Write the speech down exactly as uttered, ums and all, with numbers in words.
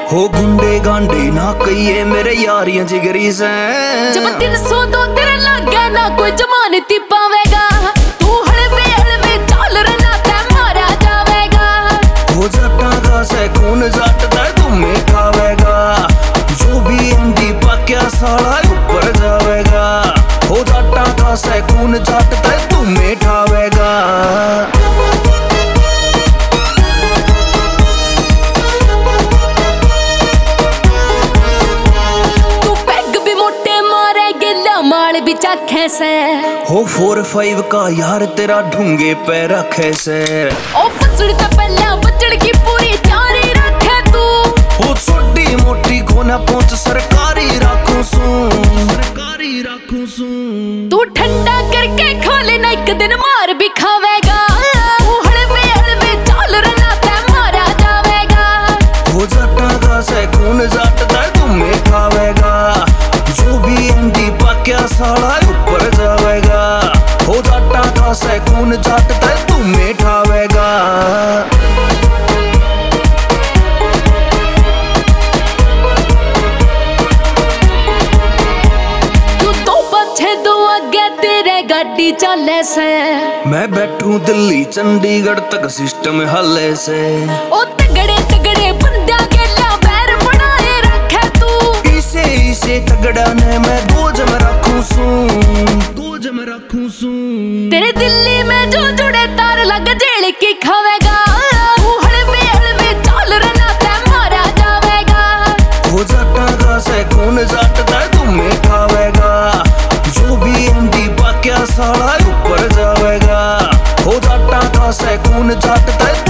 हो गुंडे गांडे ना कहिए मेरे यारियां जिगरी से। जब तीन सौ दो तेरे लगे ना कोई जमानती पावेगा। तू हलवे हलवे चाल रना ते मारा जावेगा। हो जाटा का से खून जाटदा तुम्हें खावेगा। जो भी एंडी पाक्या साला ऊपर जावेगा। हो जाटा का से खून जाटदा तुम्हें ठावेगा। से हो फोर फाइव का यार तेरा ढूंगे पे रखे से। ओ पसड़ तो पहला बचड़ की पूरी तैयारी रखे तू। हो छोटी मोटी कोना पहुंच सरकारी राखू सू। सरकारी राखू सू। तू ठंडा करके खोले ना एक दिन मार भी खावेगा। तू हलवे हलवे चाल रना ते मारा जावेगा। हो जाटा का से खून जाटदा तुम्हें खावेगा। जो भी एंडी पाक्या साला ऊपर जावेगा। हो जाटा का से खून जाटदा तुम्हें ठावेगा। तू तो पछे दो आगे तेरे गाड़ी चले से। मैं बैठू दिल्ली चंडीगढ़ तक सिस्टम हले से। ओ तगड़े तगड़े बंदा के बैर बनाए रखे तू। इसे इसे तगड़ा ने मैं गोज में रखूं सू। गोज में रखूं सू। तेरे दिल्ली में जो जुड़े तार लग जेल की खावेगा। तू हलवे हलवे चाल रना ते मारा जावेगा। हो जाटा का से खून जाटदा तुम्हें खावेगा। जो भी एंडी पाक्या साला ऊपर जावेगा। हो जाटा का से खून जाटदा